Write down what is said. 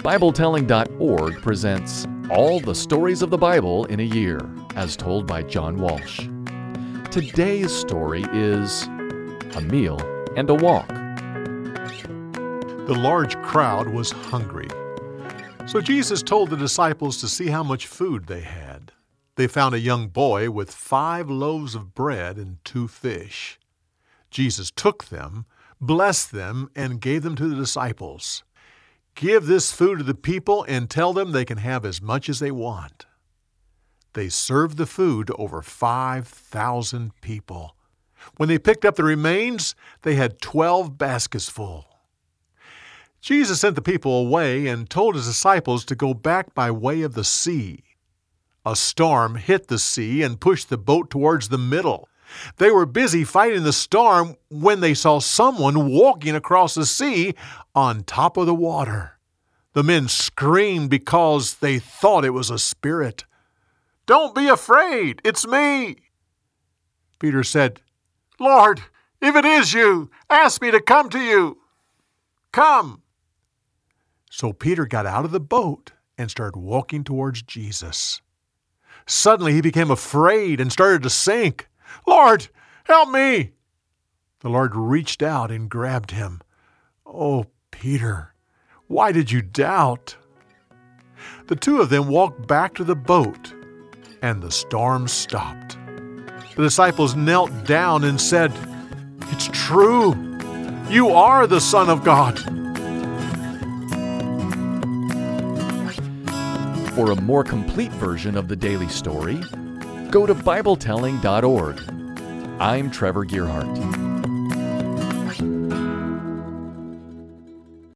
BibleTelling.org presents All the Stories of the Bible in a Year, as told by John Walsh. Today's story is A Meal and a Walk. The large crowd was hungry. So Jesus told the disciples to see how much food they had. They found a young boy with 5 loaves of bread and 2 fish. Jesus took them, blessed them, and gave them to the disciples. Give this food to the people and tell them they can have as much as they want. They served the food to over 5,000 people. When they picked up the remains, they had 12 baskets full. Jesus sent the people away and told his disciples to go back by way of the sea. A storm hit the sea and pushed the boat towards the middle. They were busy fighting the storm when they saw someone walking across the sea on top of the water. The men screamed because they thought it was a spirit. "Don't be afraid, it's me." Peter said, "Lord, if it is you, ask me to come to you." "Come." So Peter got out of the boat and started walking towards Jesus. Suddenly he became afraid and started to sink. "Lord, help me!" The Lord reached out and grabbed him. "Oh, Peter, why did you doubt?" The two of them walked back to the boat, and the storm stopped. The disciples knelt down and said, "It's true. You are the Son of God." For a more complete version of the daily story, go to BibleTelling.org. I'm Trevor Gearhart.